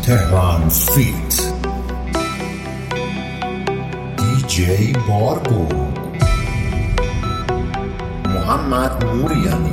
تهران فیت دیجی باربو محمد موریانی.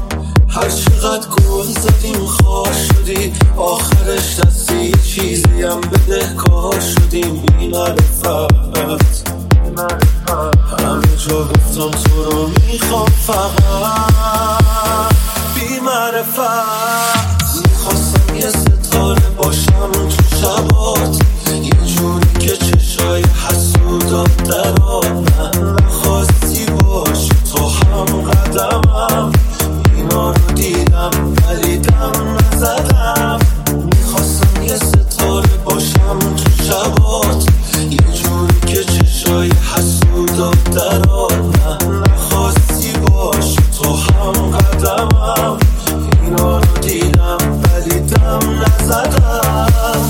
هر چقدر گل زدیم خواه شدی آخرش دستی چیزیم هم بدهکار شدیم بی معرفت. همه جا گفتم تو رو میخوام فقط بی معرفت. میخواستم یه ستاره باشم تو شبات، یه جوری که چشای حسودات درام. نخواستی باشی تو هم قدمم، اینا رو دیدم ولی دم نزدم. میخواستم یه ستاره باشم تو شبات، یه جوری که چشای حسودات درام. نخواستی باشی تو هم قدمم، اینا رو دیدم ولی دم نزدم.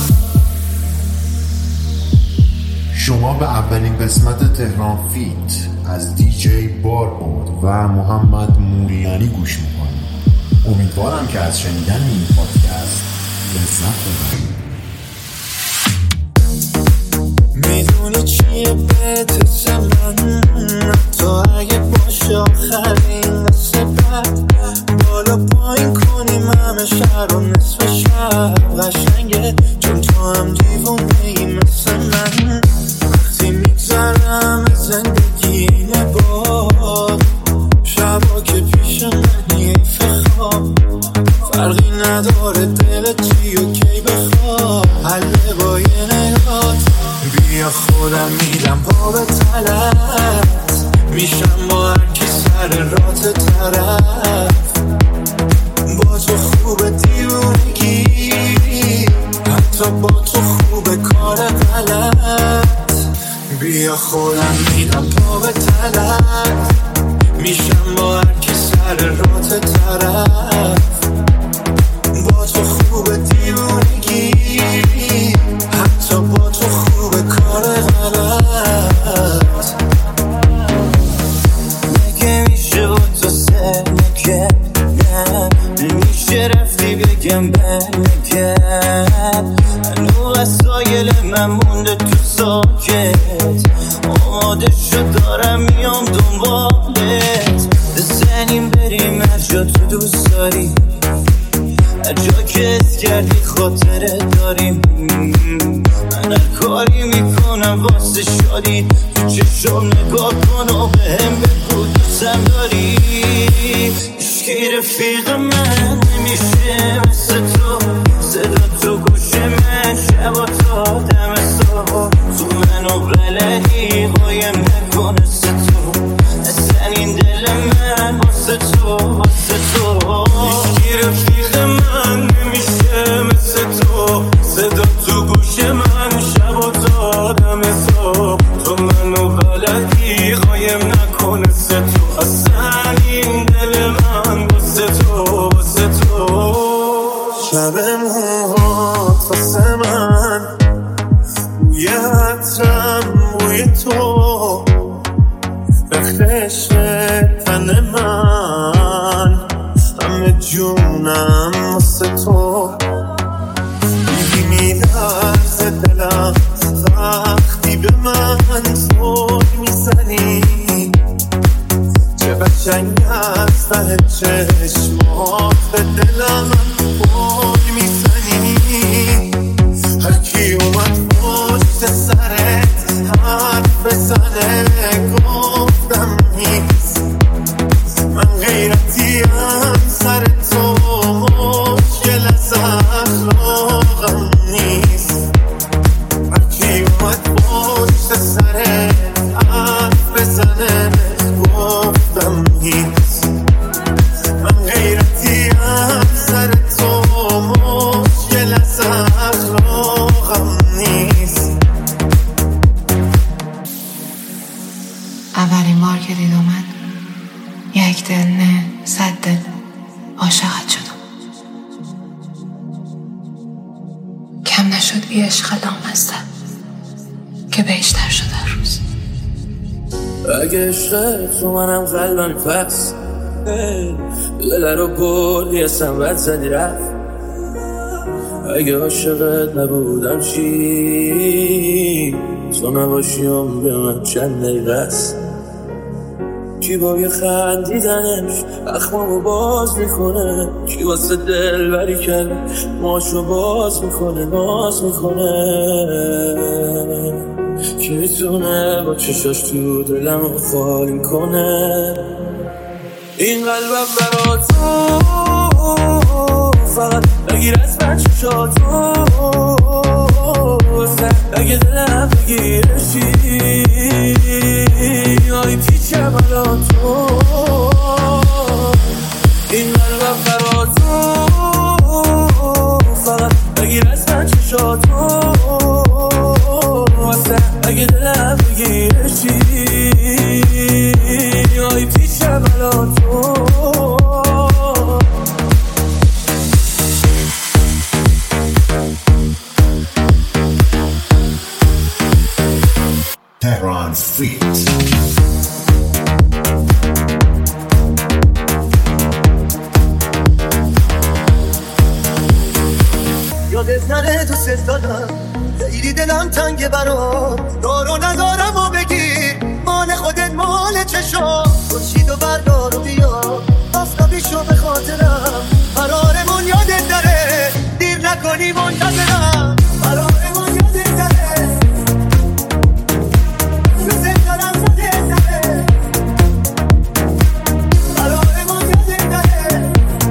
شما به اولین قسمت تهران فیت از دیجی باربود و محمد موریانی گوش میکنید. امیدوارم که از شنیدن این پادکست لذت ببرید. میدونی چیه بهت من، تا اگه باشه آخرین قصه بعد بالا پایین کنیم همه شهر و نصف شهر. قشنگه چون تو هم دیوونه ای مثل من. وقتی میگذرم زندگی اینه باد، شبا که پیش منی ایف خواب. فرقی نداره دلت چی و کی بخواب، حله با یه نگات. بیا خودم میدم پا به تلت، میشم با هرکی سر رات طرف. با تو خوبه دیوونگی، حتی با تو خوبه کار غلط. بیا خودم میدم پا به تلت، میشم با هرکی سر رات طرف. با تو خوبه دیوونگی، حتی با تو خوبه کار غلط. مگه میشه با تو سر نکردم، میشه رفتی بگم برنگرد. هنو وسایل من مونده تو ساکت، آماده شد دارم میام دنبالت. بزنیم بریم هر جا تو دوست داری، هر جا که اس کردی خاطره داریم. من هر کاری میکنم واسه شادی، تو چشم نگاه کن و بهم بگو دوستم داری. عشقی رفیق من نمیشه مثل تو، صدا تو گوش من شبا تا دم صبح. تو منو بلدی قایم نکن مثل تو، اصلا این دل من واسه تو واسه تو. عشقی رفیق من نمیشه مثل تو، صدا تو گوش من شبا تا دم صبح. تو منو بلدی قایم نکن مثل تو، اصلا این دل من واسه تو واسه تو. شب موهات واسه من، بوی عطرم بوی تو، بخشش تن من، همه جونم واسه تو. دیدی میلرز دلم وقتی به من زل میزنی، چه قشنگ از ته چشمات به دلم بول میزنی. هرکی اومد پشت سرت حرف بزنه گفتم نیست، من غیرتیم سر تو مشکل از اخلاقم نیست. هرکی اومد پشت سرت حرف بزنه گفتم نیست، من غیرتیم سر تو مشکل از اخلاقم نیست. اولین بار که دیدم من یک دل نه 100 دل عاشقت شدم. کم نشد بی عشق لامصب که بیشتر شد هر روز. اگه عشق تو منم قلبم پس دل رو بردی اصلا بد زدی رفت. اگه عاشقت نبودم چی، تو نباشیم به من چند دقیقه است. کی با یه خندیدنش اخمامو باز میکنه، کی واسه دل بری کرده ماشو باز میکنه، ناز میکنه، کی میتونه با چشاش تو دلمو خالی کنه. این قلبم برا تو فقط بگیر از من چشاتو، اگه دلم بگیرشی آی پیچم الان تو. این قلبم برا تو فقط بگیر از من چشاتو، اگه دلم بگیرشی آی پیچم الان تو. تهران فیت. یادت نره دوست دارم، خیلی دلم تنگه برات، دارو ندارم و بگیر مال خودت مال چشم، خورشید و بردار و بیا آفتابی شو به خاطرم، قرارمون یادت نره دیر نکنی منتظرم، قرارمون یادت نره دوست دارم یادت نره، قرارمون یادت نره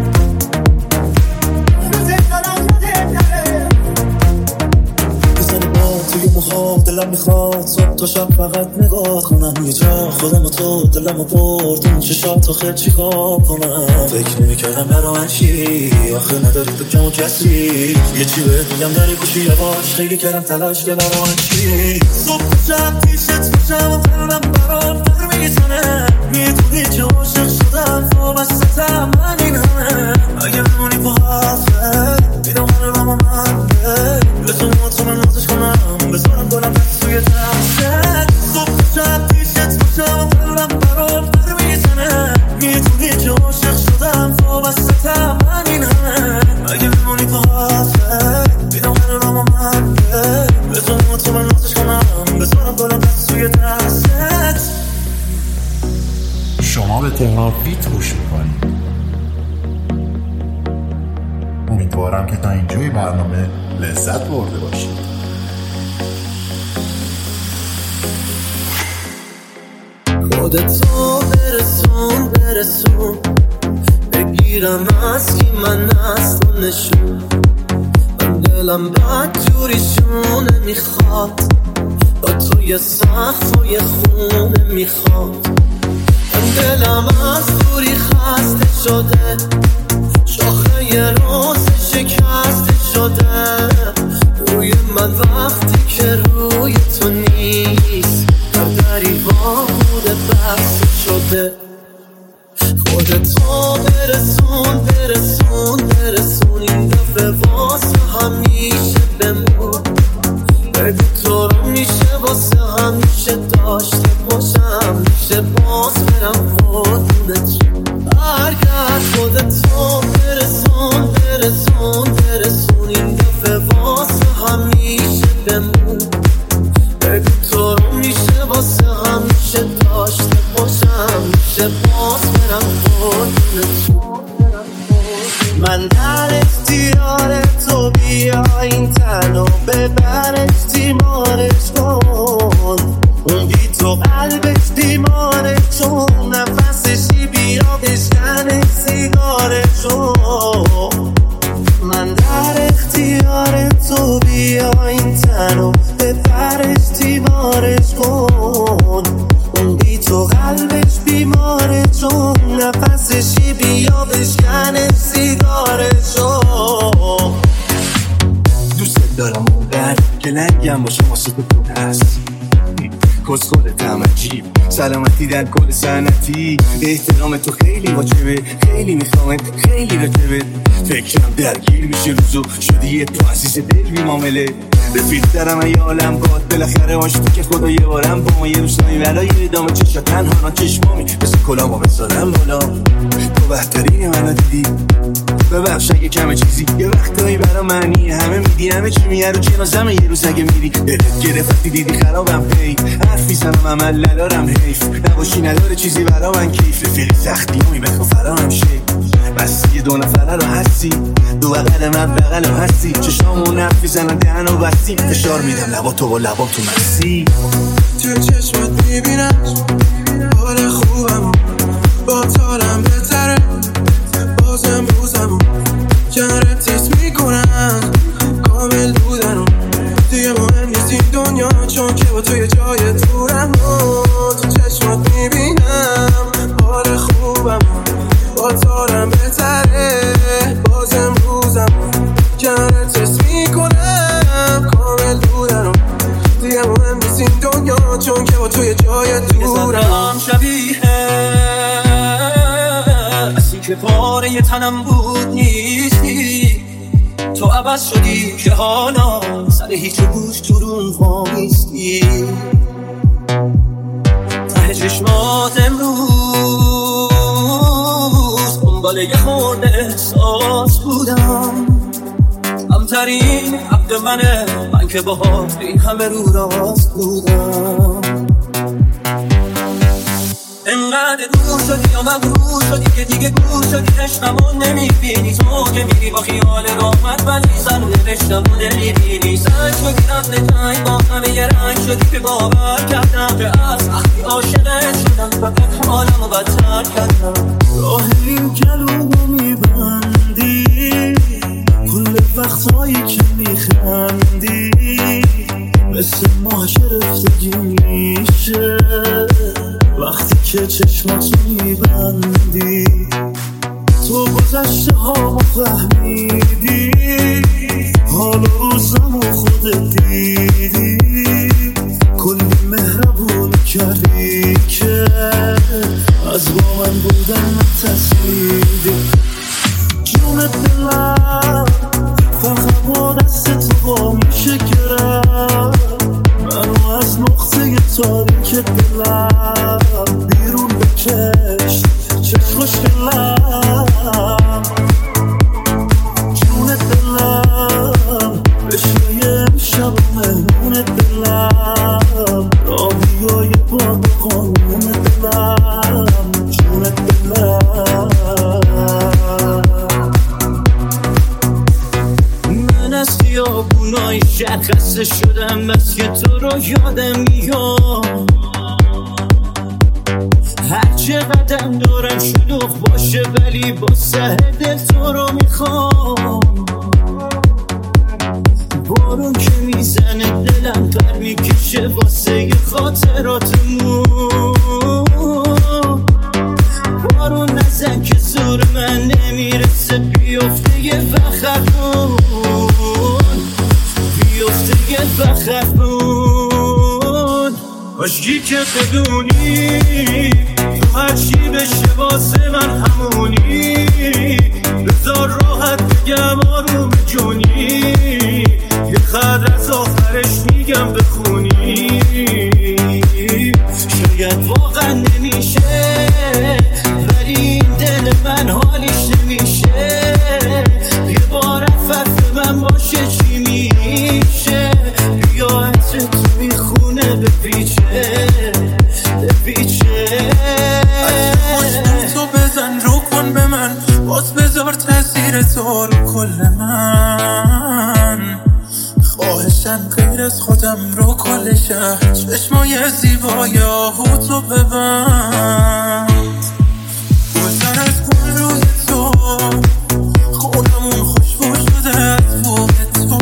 دوست دارم یادت نره. بزنی با توی موها دلم میخواد صبح تا شب فقط نگاه کنم، یه جا خودم و تو دلم و برد اون چشات آخه چی کار کنم. فکر نمیکردم برا من چی آخه نداری تو کم و کسی، یه چی بهت میگم داری گوشی یواش، خیلی کردم تلاش که برا من چی. صبح شب پیشت باشم و قلبم برات در میزنه، میدونی که عاشق شدم تو بستم من این همه، اگه بمونی با حرفه بیدم قلبم و من بتونی تو من نازش کنم، بذارم گلم دست توی دستت. صبح شب پیشت باشم و قلبم برات در میزنه، میدونی که عاشق شدم تو بستم من این همه، اگه بمونی با حرفه بیدم قلبم و من بتونی تو من نازش کنم، بذارم گلم دست توی دستت. شما به تهران فیت گوش میکنید. امیدوارم که تا اینجای برنامه لذت برده باشید. خودتو برسون بگیرم از کی من اصلا نشون، من دلم بد جوریشونه میخواد، با توی صفای خونه میخواد، من دلم از دوری خسته شده، شاخه یه روز شکسته شده، روی من وقتی که روی تو نیست هر دری بوده بسته شده. خودتو برسون این دفعه واسه همیشه بمون، بگو تو رو میشه واسه همیشه داشته باشم، میشه باز برم قربونت برگرد. خودتو برسون این دفعه واسه همیشه بمون، بگو تو رو میشه واسه همیشه داشته باشم، میشه باز برم قربونت. من در اختیار تو بیا این تنو ببرش دیمارش کن، اون بی تو قلبش دیمارش چون، نفسشی بیا بشکنش سیگارشو. من در اختیار تو بیا این تنو ببرش دیمارش کن، اون بی تو قلبش بیماره چون، نفسشی بیا بشکنش سیگارشو. دوست دارم اونقدر که لنگم باشه واسه تو هست، کسخور تمجیب سلامتی در کل سنتی، احترام تو خیلی واجبه، خیلی میخوامت خیلی راجبه، فکرم درگیر میشه روزو شدی یه تو عزیز دل بی معامله، رفیق درم ای عالم باد بالاخره عاشقی که خدا یه بارم با ما یه روزنایی ولای ادامه چشا تنها چشمامی مثل کلامو بذارم بالا، تو بهترین منو دیدی ببخش اگه کم چیزی یه وقتایی برا منیه همه میدی همه چی میه رو جنازم یه روز اگه میری دلت گرفتی دیدی خرابم هی حرف میزنم عمل ندارم حیف نباشی نداره چیزی برا من کیف فیلی سختی همی بخوا فرام شی بس یه دو نفره رو هستی دو بغل من بغل رو هستی چشامون حرف میزنن دهن و بستی فشار میدم لبا تو و لبا تو مسی تو چشمت میبینم حال خوبم با تالم بهتره بازم روزم کنارم تیز میکنم کامل بودنم دیگه مهم نیست این دنیا چون که با توی جای دورم تو چشمت میبینم حال خوبم با تالم بهتره بازم روزم کنارم تیز میکنم کامل بودنم دیگه مهم نیست این دنیا چون که با توی جای دورم شبیه بسی که پاره ی تنم بود نیستی تو عوض شدی که حالا سر هیچ گوش تو رون وامیستی ته چشمات امروز دنبال یه خورده احساس بودم کمترین حق منه من که باهات این همه رو راست بودم انقدر دور شدی یا مغرور شدی که دیگه گور شدی عشقمون نمیبینی تو که میری با خیال راحت ولی سر نوشتمون نمیبینی سنگ شدی رفت جنگ با همه یه رنگ شدی که باور کردم که از وقتی عاشقت شدم فقط حالمو بدتر کردم راه این کلومو میبندی کل وقتایی که میخندی مثل ماه شرفتگی میشه وقتی که چشماتو میبندی تو گذشته ها فهمیدی حال روزمو خودت دیدی کلی مهربون کردی که از با من بودن نترسیدی جون دلم فقط با دست تو با میشه گرم منو از نقطه تاریک دلم بیرون بکش چه خوشگلم جون دلم بشه یه امشب مهمون دلم راهیای با قانون دلم جون دلم من از خیابونای شهر خسته شدم بس که تو رو یادم میاد هر چه قدم دارم شلوغ باشه ولی با سه دل تو رو میخوام بارون که میزنه دلم پر میکشه واسه خاطراتمون بارون نزن که زور من نمیرسه بیفته یه وقتمون بیفته یه وقتمون کاشکی که بدونی تو هرچی بشه واسه من همونی بذار راحت بگم آروم جونی یه خط از آخرش میگم بخونی شاید واقعا نمیشه ولی این دل من حالیش نمیشه یه بار عفت من باشه چی میشه بیا عطر تو میخونه بپیچه تو بزن رو کن به من باز بذار تاثیر تو رو کل من خواهشم غیر از خودم رو کل شهر چشمای زیبای آهو تو ببند گلزن از گل روی تو خونمون خوشبو شده از بوی تو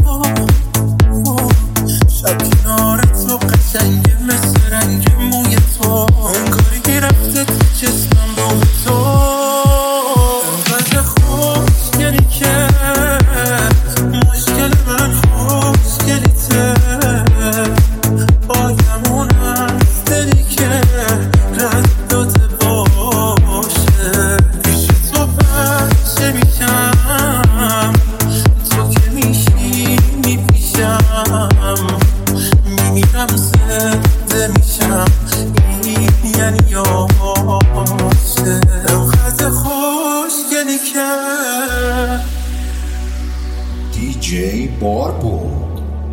شب کنار تو قشنگه مثل رنگ موی تو انگاری که رفته تو جسمم رو تو انقدر خوشگلی که مشکل من خوشگلیته آدمون از دلی که رد داده با دیجی باربود،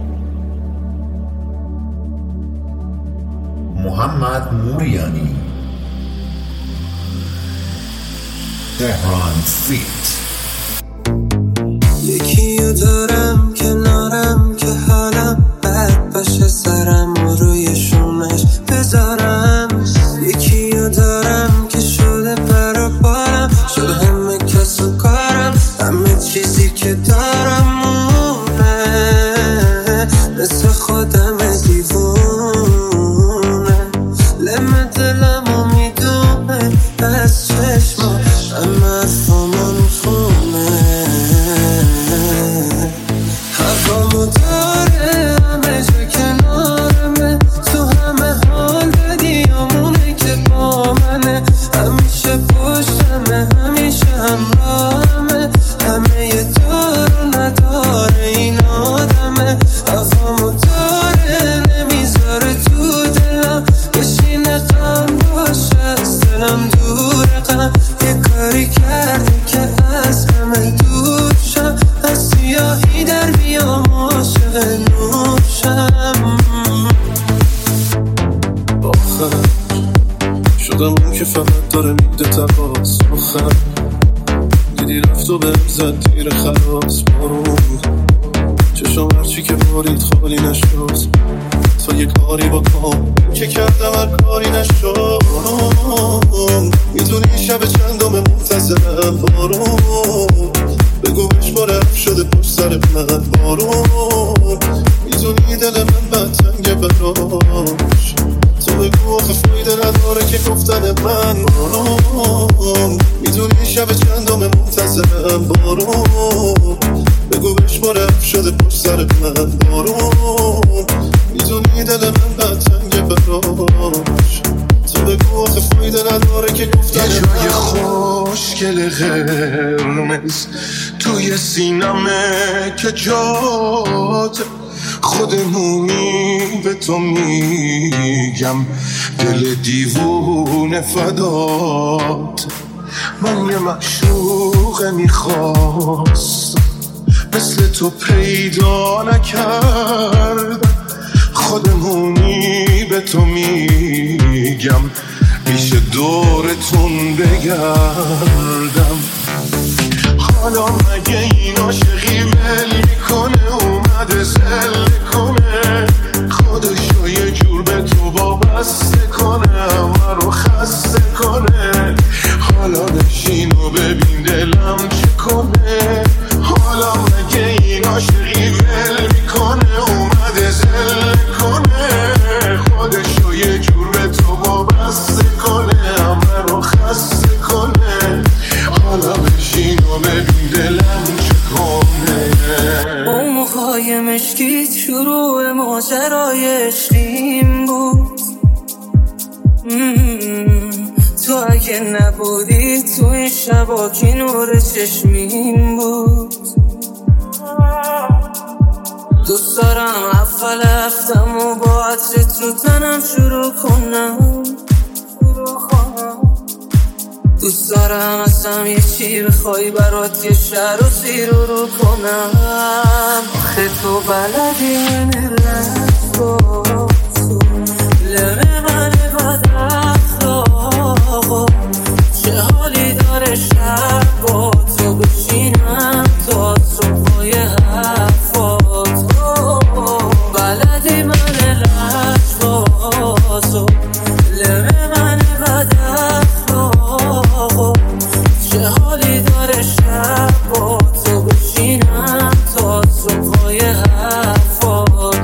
محمد موریانی، تهران فیت. یکیو دارم کنارم که حالم بد باشه، سرم روی شونش بذارم. یکیو دارم که شده پر بارم، شده همه کس و کارم، همه چیزی که دارم مونه، مثل خودم دیوونه. لمه دلمو میدونه از چشما، همه حرفامو میخونه. حرفامو داره همه جا کنارمه، تو همه حال بدیامونه که با منه. همیشه پشتمه، همیشه همراهمه، همه یه دار نداره این آدمه. حرفامو داره نمیذاره تو دلم بشینه، غم باشه از دلم دوره. غم یه کاری کرده که از همه دور شم، از سیاهی در بیام عاشق نوشم. آخر شدم اون که فقط داره میده تقاس. آخر دیدی رفت و بهم زد تیر خلاص. بارون چشم هرچی که بارید خالی نشد، تا یه کاری با کام که کردم هر کاری نشد. میدونی شب چندم منتظرم. بارون بگو بشمارم شده پشت سر من. بارون میدونی دل من بدتنگه براش، تو بگو آخه فایده نداره که گفتن من. بارون میدونی شب چندم منتظرم. بارون بگو بشمارم شده پشت سر من. بارون میدونی دل من بدتنگه براش، تو بگو آخه فایده نداره که گفتن من. یه جای خوشگل قرمز توی سینمه که جات خودمونی، به تو میگم دل دیوونه فدات. من یه معشوق میخواست مثل تو پیدا نکردم، خودمونی به تو میگم پیش دورتون بگردم. حالا مگه این عاشقی ول میکنه، اومده زل کنه، خودشو یه جور به تو وابسته کنه، همه رو خسته کنه. حالا نشین و ببین دلم چه کنه. حالا مگه این عاشقی ول میکنه، اومده زل کنه، خودشو یه جور به تو وابسته کنه، همه رو خسته کنه. حالا بشین و ببین دلم چه کنه. اون موقعای مشکیت شروع ماجرای عشقیم بود. تو اگه نبودی تو این شبا که نور چشمیم بود. دوست دارم اول هفتم و با عطر تو تنم شروع کنم. دوست دارم ازم یه چی بخوای برات یه شهر و زیر رو کنم. آخه تو بلدی من لحظ با تو، لمه من بد اخلاقا، چه حالی داره شب با تو بشینم تا صبحای حرفات. بلدی من لحظ با تو، لمه من بد اخلاقا، چه حالی داره شب با تو بشینم تا صبحای حرفات.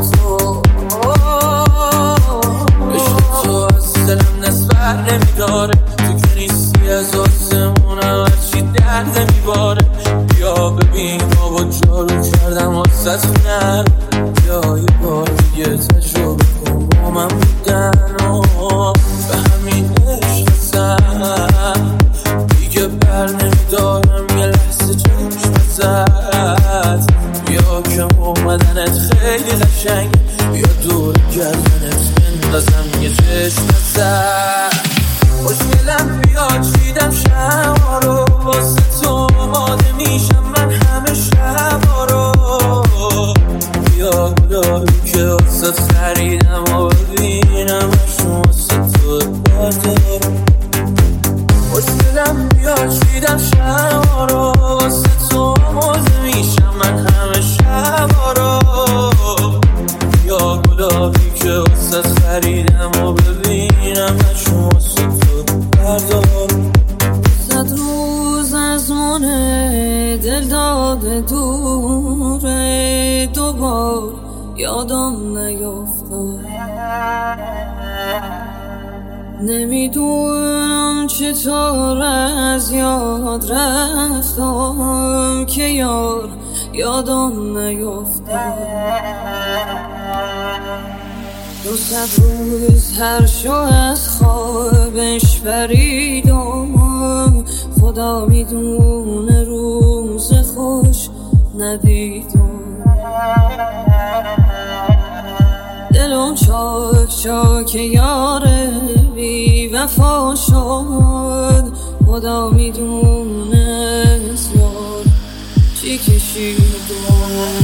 عشق تو از دلم نسبر نمیداره، تو که نیستی از آسمونم هرچی درد میباره. بیا ببین آبا جارو کردم واسه خونم، بیا یه بار دیگه تجربه کن با من بودن. به همین عشق ازم دیگه بر نمیدارم یه لحظه چشم ازت. بیا که اومدنت خیلی قشنگ، بیا دور گردنت بندازم یه چشم ازت. خوشگلم بیا چیدم شبا رو واسه تو آماده میشم من همه شبا رو. دوره دوبار یادم نیفتاد. نمیدونم چطور از یاد رفتم که یار یادم نیفتاد. 200 روز هر شو از خوابش پریدم، خدا میدونه روز خوش ندیدم. دلم چاک چاک یاره بی وفا شد، خدا میدونه زیاد چی کشیدم.